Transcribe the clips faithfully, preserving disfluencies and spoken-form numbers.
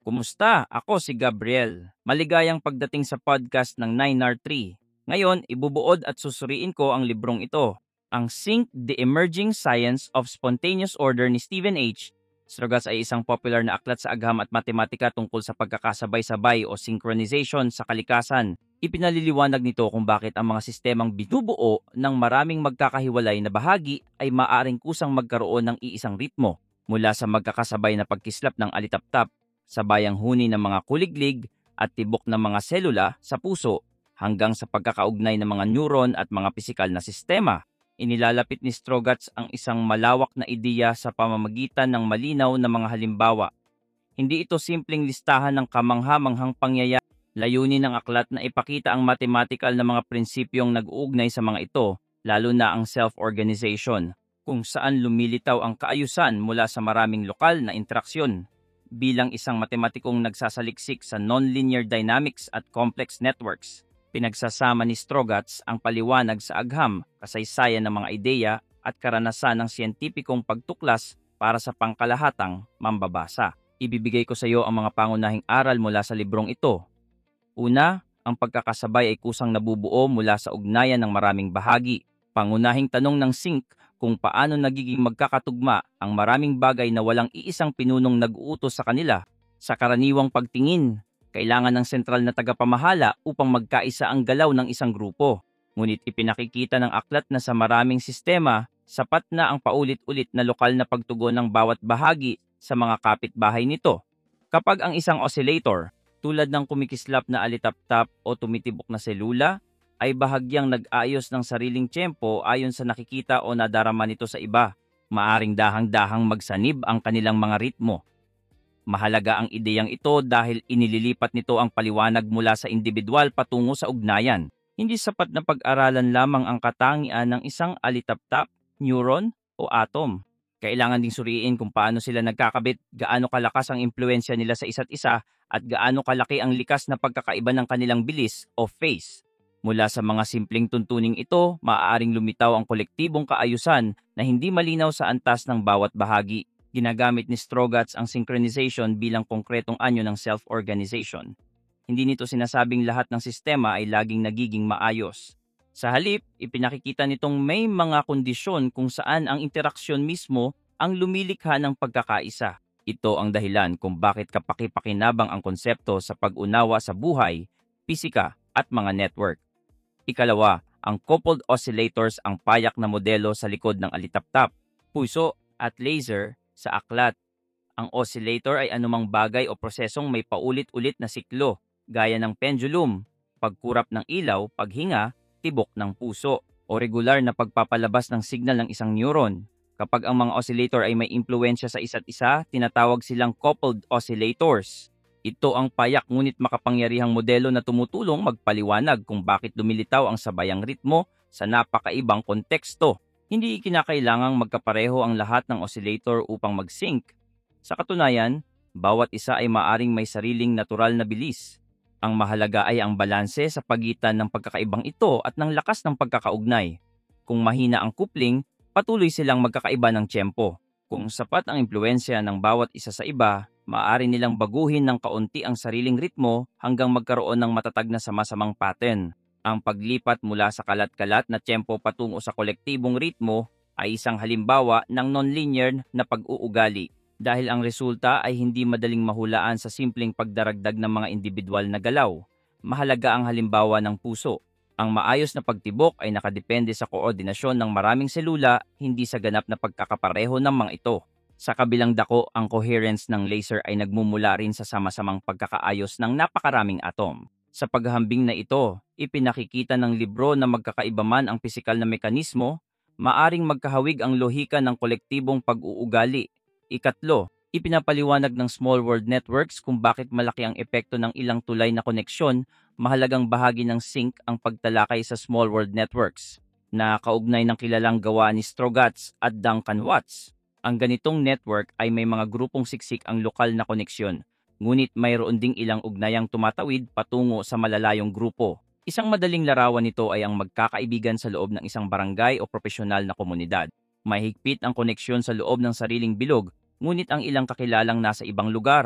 Kumusta? Ako si Gabriel. Maligayang pagdating sa podcast ng nine R three. Ngayon, ibubuod at susuriin ko ang librong ito, ang Sync: The Emerging Science of Spontaneous Order ni Stephen H. Strogatz ay isang popular na aklat sa agham at matematika tungkol sa pagkakasabay-sabay o synchronization sa kalikasan. Ipinaliliwanag nito kung bakit ang mga sistemang binubuo ng maraming magkakahiwalay na bahagi ay maaring kusang magkaroon ng iisang ritmo, mula sa magkakasabay na pagkislap ng alitaptap, sabayang huni ng mga kuliglig at tibok ng mga selula sa puso, hanggang sa pagkakaugnay ng mga neuron at mga pisikal na sistema. Inilalapit ni Strogatz ang isang malawak na ideya sa pamamagitan ng malinaw na mga halimbawa. Hindi ito simpleng listahan ng kamangha-manghang pangyayari. Layunin ng aklat na ipakita ang mathematical na mga prinsipyong nag-uugnay sa mga ito, lalo na ang self-organization, kung saan lumilitaw ang kaayusan mula sa maraming lokal na interaksyon. Bilang isang matematikong nagsasaliksik sa nonlinear dynamics at complex networks, pinagsasama ni Strogatz ang paliwanag sa agham, kasaysayan ng mga ideya at karanasan ng siyentipikong pagtuklas para sa pangkalahatang mambabasa. Ibibigay ko sa iyo ang mga pangunahing aral mula sa librong ito. Una, ang pagkakasabay ay kusang nabubuo mula sa ugnayan ng maraming bahagi. Pangunahing tanong ng Sync kung paano nagiging magkakatugma ang maraming bagay na walang iisang pinunong nag-uutos sa kanila. Sa karaniwang pagtingin, kailangan ng sentral na tagapamahala upang magkaisa ang galaw ng isang grupo. Ngunit ipinakikita ng aklat na sa maraming sistema, sapat na ang paulit-ulit na lokal na pagtugon ng bawat bahagi sa mga kapitbahay nito. Kapag ang isang oscillator, tulad ng kumikislap na alitaptap o tumitibok na selula, ay bahagyang nag-ayos ng sariling tiyempo ayon sa nakikita o nadarama nito sa iba, maaring dahang-dahang magsanib ang kanilang mga ritmo. Mahalaga ang ideyang ito dahil inililipat nito ang paliwanag mula sa individual patungo sa ugnayan. Hindi sapat na pag-aralan lamang ang katangian ng isang alitaptap, neuron o atom. Kailangan ding suriin kung paano sila nagkakabit, gaano kalakas ang impluensya nila sa isa't isa, at gaano kalaki ang likas na pagkakaiba ng kanilang bilis o phase. Mula sa mga simpleng tuntuning ito, maaaring lumitaw ang kolektibong kaayusan na hindi malinaw sa antas ng bawat bahagi. Ginagamit ni Strogatz ang synchronization bilang konkretong anyo ng self-organization. Hindi nito sinasabing lahat ng sistema ay laging nagiging maayos. Sa halip, ipinakikita nitong may mga kondisyon kung saan ang interaksyon mismo ang lumilikha ng pagkakaisa. Ito ang dahilan kung bakit kapaki-pakinabang ang konsepto sa pag-unawa sa buhay, pisika at mga network. Ikalawa, ang coupled oscillators ang payak na modelo sa likod ng alitaptap, puso at laser sa aklat. Ang oscillator ay anumang bagay o prosesong may paulit-ulit na siklo, gaya ng pendulum, pagkurap ng ilaw, paghinga, tibok ng puso, o regular na pagpapalabas ng signal ng isang neuron. Kapag ang mga oscillator ay may impluensya sa isa't isa, tinatawag silang coupled oscillators. Ito ang payak ngunit makapangyarihang modelo na tumutulong magpaliwanag kung bakit lumilitaw ang sabayang ritmo sa napakaibang konteksto. Hindi kinakailangang magkapareho ang lahat ng oscillator upang mag-sync. Sa katunayan, bawat isa ay maaring may sariling natural na bilis. Ang mahalaga ay ang balanse sa pagitan ng pagkakaibang ito at ng lakas ng pagkakaugnay. Kung mahina ang coupling, patuloy silang magkakaiba ng tiyempo. Kung sapat ang impluensya ng bawat isa sa iba, maaari nilang baguhin ng kaunti ang sariling ritmo hanggang magkaroon ng matatag na sama-samang pattern. Ang paglipat mula sa kalat-kalat na tiyempo patungo sa kolektibong ritmo ay isang halimbawa ng nonlinear na pag-uugali. Dahil ang resulta ay hindi madaling mahulaan sa simpleng pagdaragdag ng mga individual na galaw. Mahalaga ang halimbawa ng puso. Ang maayos na pagtibok ay nakadepende sa koordinasyon ng maraming selula, hindi sa ganap na pagkakapareho ng mga ito. Sa kabilang dako, ang coherence ng laser ay nagmumula rin sa sama-samang pagkakaayos ng napakaraming atom. Sa paghahambing na ito, ipinakikita ng libro na magkakaiba man ang pisikal na mekanismo, maaring magkahawig ang lohika ng kolektibong pag-uugali. Ikatlo, ipinapaliwanag ng small world networks kung bakit malaki ang epekto ng ilang tulay na koneksyon. Mahalagang bahagi ng sync ang pagtalakay sa small world networks, na kaugnay ng kilalang gawa ni Strogatz at Duncan Watts. Ang ganitong network ay may mga grupong siksik ang lokal na koneksyon, ngunit mayroon ding ilang ugnayang tumatawid patungo sa malalayong grupo. Isang madaling larawan nito ay ang magkakaibigan sa loob ng isang barangay o profesional na komunidad. Mahigpit ang koneksyon sa loob ng sariling bilog, ngunit ang ilang kakilalang nasa ibang lugar,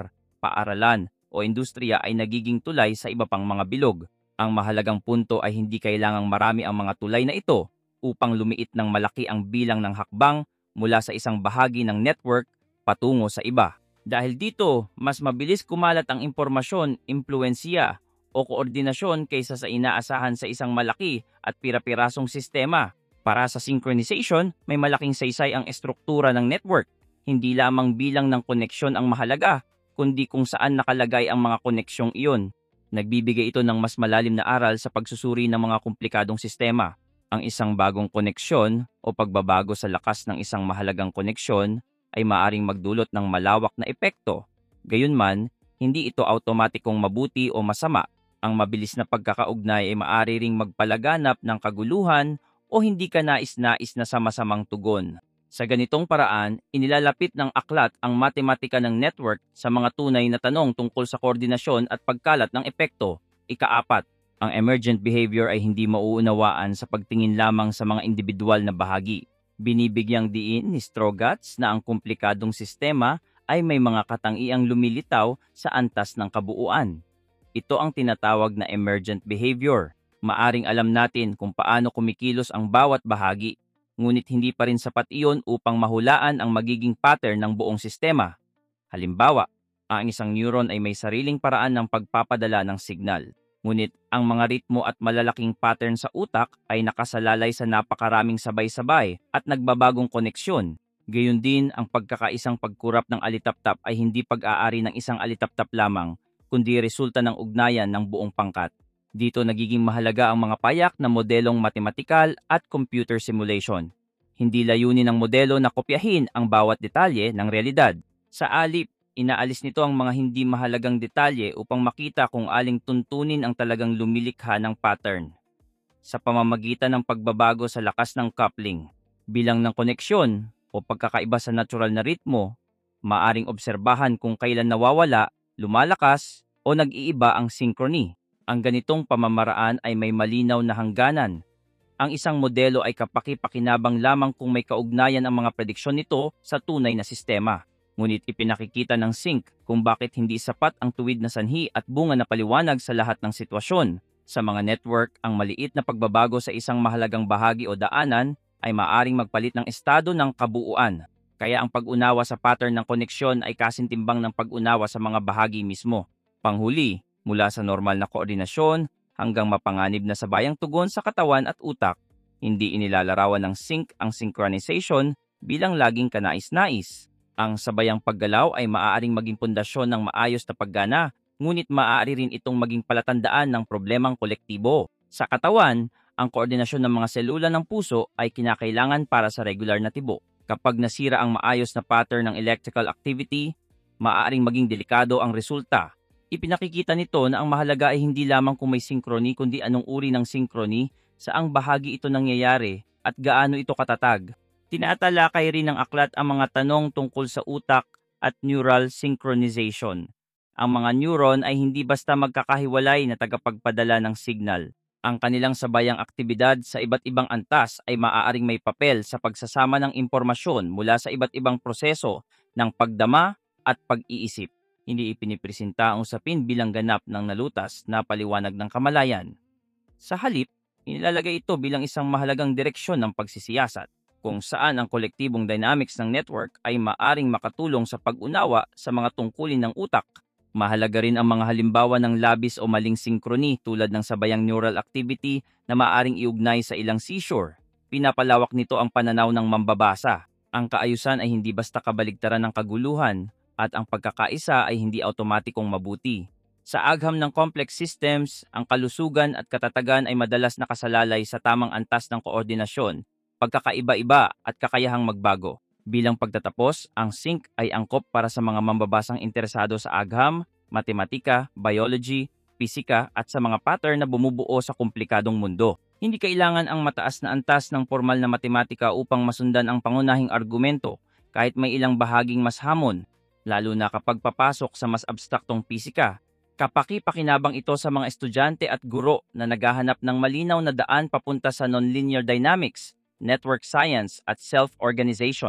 paaralan o industriya ay nagiging tulay sa iba pang mga bilog. Ang mahalagang punto ay hindi kailangang marami ang mga tulay na ito upang lumiit ng malaki ang bilang ng hakbang mula sa isang bahagi ng network patungo sa iba. Dahil dito, mas mabilis kumalat ang impormasyon, impluensya o koordinasyon kaysa sa inaasahan sa isang malaki at pira-pirasong sistema. Para sa synchronization, may malaking saysay ang estruktura ng network. Hindi lamang bilang ng koneksyon ang mahalaga, kundi kung saan nakalagay ang mga koneksyong iyon. Nagbibigay ito ng mas malalim na aral sa pagsusuri ng mga komplikadong sistema. Ang isang bagong koneksyon o pagbabago sa lakas ng isang mahalagang koneksyon ay maaring magdulot ng malawak na epekto. Gayunman, hindi ito automatikong mabuti o masama. Ang mabilis na pagkakaugnay ay maaari ring magpalaganap ng kaguluhan o hindi ka nais-nais na sama-samang tugon. Sa ganitong paraan, inilalapit ng aklat ang matematika ng network sa mga tunay na tanong tungkol sa koordinasyon at pagkalat ng epekto. Ikaapat, ang emergent behavior ay hindi mauunawaan sa pagtingin lamang sa mga individual na bahagi. Binibigyang diin ni Strogatz na ang komplikadong sistema ay may mga katangiang lumilitaw sa antas ng kabuuan. Ito ang tinatawag na emergent behavior. Maaring alam natin kung paano kumikilos ang bawat bahagi, ngunit hindi pa rin sapat iyon upang mahulaan ang magiging pattern ng buong sistema. Halimbawa, ang isang neuron ay may sariling paraan ng pagpapadala ng signal, ngunit ang mga ritmo at malalaking pattern sa utak ay nakasalalay sa napakaraming sabay-sabay at nagbabagong koneksyon. Gayun din, ang pagkakaisang pagkurap ng alitaptap ay hindi pag-aari ng isang alitaptap lamang, kundi resulta ng ugnayan ng buong pangkat. Dito nagiging mahalaga ang mga payak na modelong matematikal at computer simulation. Hindi layunin ng modelo na kopyahin ang bawat detalye ng realidad. Sa alip, inaalis nito ang mga hindi mahalagang detalye upang makita kung aling tuntunin ang talagang lumilikha ng pattern. Sa pamamagitan ng pagbabago sa lakas ng coupling, bilang ng koneksyon o pagkakaiba sa natural na ritmo, maaring obserbahan kung kailan nawawala, lumalakas o nag-iiba ang synchrony. Ang ganitong pamamaraan ay may malinaw na hangganan. Ang isang modelo ay kapaki-pakinabang lamang kung may kaugnayan ang mga prediksyon nito sa tunay na sistema. Ngunit ipinakikita ng sync kung bakit hindi sapat ang tuwid na sanhi at bunga na paliwanag sa lahat ng sitwasyon. Sa mga network, ang maliit na pagbabago sa isang mahalagang bahagi o daanan ay maaring magpalit ng estado ng kabuuan. Kaya ang pag-unawa sa pattern ng koneksyon ay kasintimbang ng pag-unawa sa mga bahagi mismo. Panghuli, mula sa normal na koordinasyon hanggang mapanganib na sabayang tugon sa katawan at utak, hindi inilalarawan ng sync ang synchronization bilang laging kanais-nais. Ang sabayang paggalaw ay maaaring maging pundasyon ng maayos na paggana, ngunit maaari rin itong maging palatandaan ng problemang kolektibo. Sa katawan, ang koordinasyon ng mga selula ng puso ay kinakailangan para sa regular na tibo. Kapag nasira ang maayos na pattern ng electrical activity, maaaring maging delikado ang resulta. Ipinakikita nito na ang mahalaga ay hindi lamang kung may synchrony kundi anong uri ng synchrony, saang bahagi ito nangyayari at gaano ito katatag. Tinatalakay rin ng aklat ang mga tanong tungkol sa utak at neural synchronization. Ang mga neuron ay hindi basta magkakahiwalay na tagapagpadala ng signal. Ang kanilang sabayang aktibidad sa iba't ibang antas ay maaaring may papel sa pagsasama ng impormasyon mula sa iba't ibang proseso ng pagdama at pag-iisip. Hindi ipinipresenta ang usapin bilang ganap ng nalutas na paliwanag ng kamalayan. Sa halip, inilalagay ito bilang isang mahalagang direksyon ng pagsisiyasat, kung saan ang kolektibong dynamics ng network ay maaring makatulong sa pag-unawa sa mga tungkulin ng utak. Mahalaga rin ang mga halimbawa ng labis o maling synchrony tulad ng sabayang neural activity na maaring iugnay sa ilang seizure. Pinapalawak nito ang pananaw ng mambabasa. Ang kaayusan ay hindi basta kabaligtaran ng kaguluhan, at ang pagkakaisa ay hindi automatikong mabuti. Sa agham ng complex systems, ang kalusugan at katatagan ay madalas nakasalalay sa tamang antas ng koordinasyon, pagkakaiba-iba at kakayahang magbago. Bilang pagtatapos, ang sync ay angkop para sa mga mambabasang interesado sa agham, matematika, biology, pisika at sa mga pattern na bumubuo sa komplikadong mundo. Hindi kailangan ang mataas na antas ng formal na matematika upang masundan ang pangunahing argumento, kahit may ilang bahaging mas hamon, lalo na kapag papasok sa mas abstraktong pisika. Kapaki-pakinabang ito sa mga estudyante at guro na naghahanap ng malinaw na daan papunta sa nonlinear dynamics, network science at self-organization.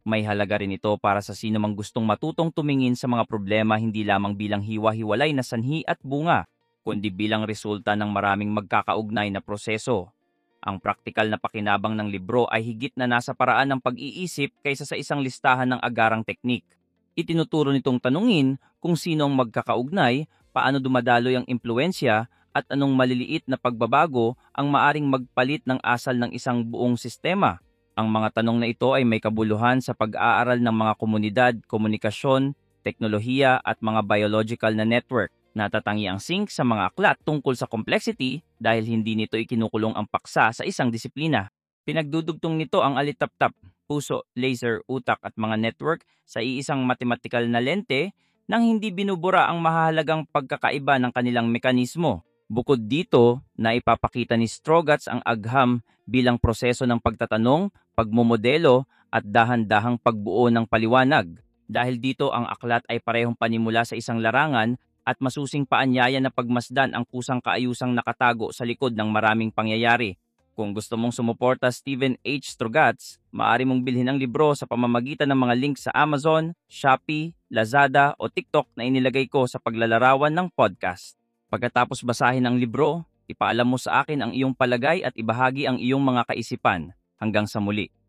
May halaga rin ito para sa sino mang gustong matutong tumingin sa mga problema hindi lamang bilang hiwa-hiwalay na sanhi at bunga, kundi bilang resulta ng maraming magkakaugnay na proseso. Ang praktikal na pakinabang ng libro ay higit na nasa paraan ng pag-iisip kaysa sa isang listahan ng agarang teknik. Itinuturo nitong tanungin kung sino ang magkakaugnay, paano dumadaloy ang impluensya, at anong maliliit na pagbabago ang maaring magpalit ng asal ng isang buong sistema. Ang mga tanong na ito ay may kabuluhan sa pag-aaral ng mga komunidad, komunikasyon, teknolohiya at mga biological na network. Natatangi ang sync sa mga aklat tungkol sa complexity dahil hindi nito ikinukulong ang paksa sa isang disiplina. Pinagdudugtong nito ang alitaptap, puso, laser, utak at mga network sa iisang matematikal na lente nang hindi binubura ang mahalagang pagkakaiba ng kanilang mekanismo. Bukod dito, naipapakita ni Strogatz ang agham bilang proseso ng pagtatanong, pagmomodelo at dahan-dahang pagbuo ng paliwanag. Dahil dito ang aklat ay parehong panimula sa isang larangan at masusing paanyaya na pagmasdan ang kusang kaayusang nakatago sa likod ng maraming pangyayari. Kung gusto mong sumuporta Stephen H. Strogatz, maaari mong bilhin ang libro sa pamamagitan ng mga links sa Amazon, Shopee, Lazada o TikTok na inilagay ko sa paglalarawan ng podcast. Pagkatapos basahin ang libro, ipaalam mo sa akin ang iyong palagay at ibahagi ang iyong mga kaisipan. Hanggang sa muli.